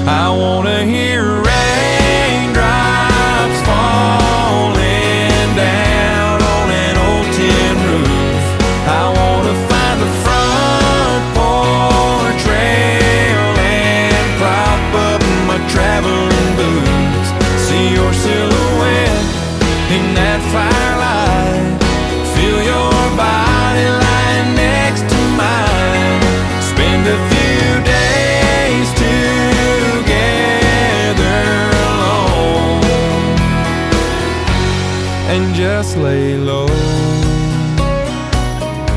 I wanna hear raindrops falling down on an old tin roof. I wanna find the front porch rail and prop up my traveling boots. See your silhouette in that firelight, feel your body lying next to mine. Spend a few days together alone and just lay low.